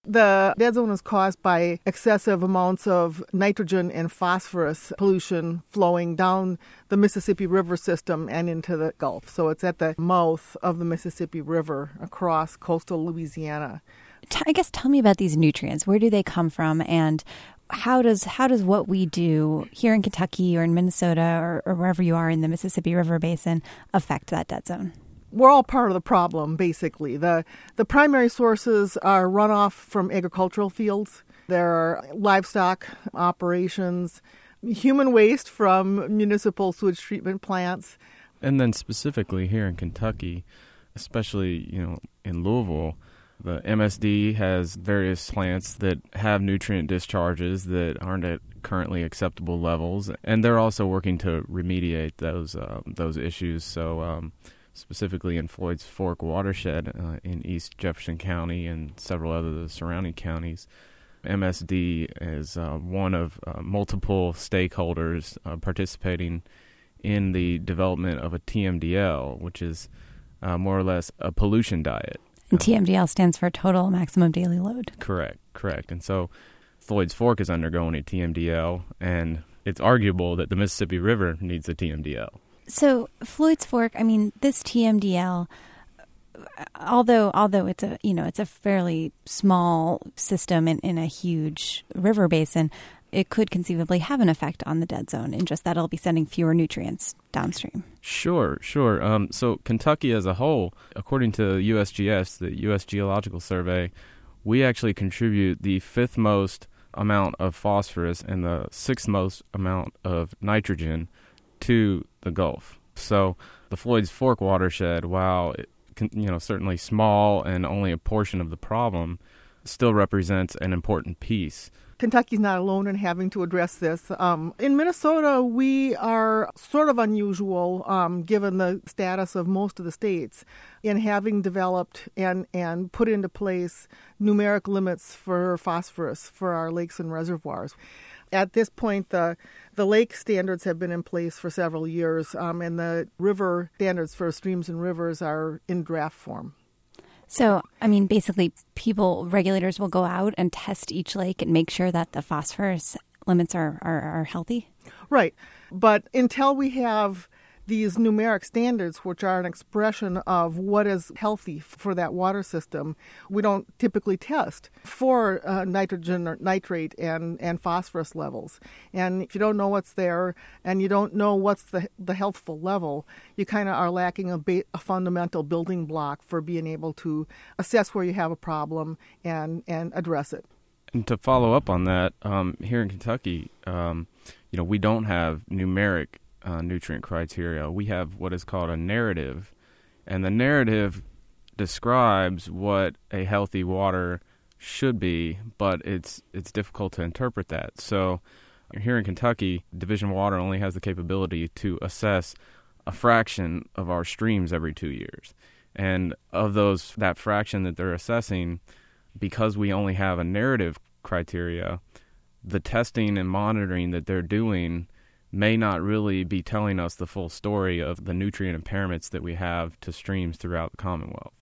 The dead zone is caused by excessive amounts of nitrogen and phosphorus pollution flowing down the Mississippi River system and into the Gulf. So it's at the mouth of the Mississippi River across coastal Louisiana. I guess tell me about these nutrients. Where do they come from, and how does what we do here in Kentucky or in Minnesota or wherever you are in the Mississippi River Basin affect that dead zone? We're all part of the problem, basically. The primary sources are runoff from agricultural fields. There are livestock operations, human waste from municipal sewage treatment plants. And then specifically here in Kentucky, especially, in Louisville, the MSD has various plants that have nutrient discharges that aren't at currently acceptable levels, and they're also working to remediate those issues. So specifically in Floyd's Fork watershed in East Jefferson County and several other surrounding counties, MSD is one of multiple stakeholders participating in the development of a TMDL, which is more or less a pollution diet. And TMDL stands for Total Maximum Daily Load. Correct. And so Floyd's Fork is undergoing a TMDL, and it's arguable that the Mississippi River needs a TMDL. So Floyd's Fork, this TMDL, although it's a fairly small system in a huge river basin, it could conceivably have an effect on the dead zone in just that it'll be sending fewer nutrients downstream. Sure. So Kentucky as a whole, according to USGS, the U.S. Geological Survey, we actually contribute the fifth most amount of phosphorus and the sixth most amount of nitrogen to the Gulf. So the Floyd's Fork watershed, while certainly small and only a portion of the problem, still represents an important piece. Kentucky's not alone in having to address this. In Minnesota, we are sort of unusual, given the status of most of the states, in having developed and put into place numeric limits for phosphorus for our lakes and reservoirs. At this point, the lake standards have been in place for several years, and the river standards for streams and rivers are in draft form. So, basically, regulators will go out and test each lake and make sure that the phosphorus limits are healthy? Right. But until we have these numeric standards, which are an expression of what is healthy for that water system, we don't typically test for nitrogen or nitrate and phosphorus levels. And if you don't know what's there and you don't know what's the healthful level, you kind of are lacking a fundamental building block for being able to assess where you have a problem and address it. And to follow up on that, here in Kentucky, we don't have numeric nutrient criteria. We have what is called a narrative, and the narrative describes what a healthy water should be, but it's difficult to interpret that. So here in Kentucky, Division Water only has the capability to assess a fraction of our streams every 2 years. And of that fraction that they're assessing, because we only have a narrative criteria, the testing and monitoring that they're doing may not really be telling us the full story of the nutrient impairments that we have to streams throughout the Commonwealth.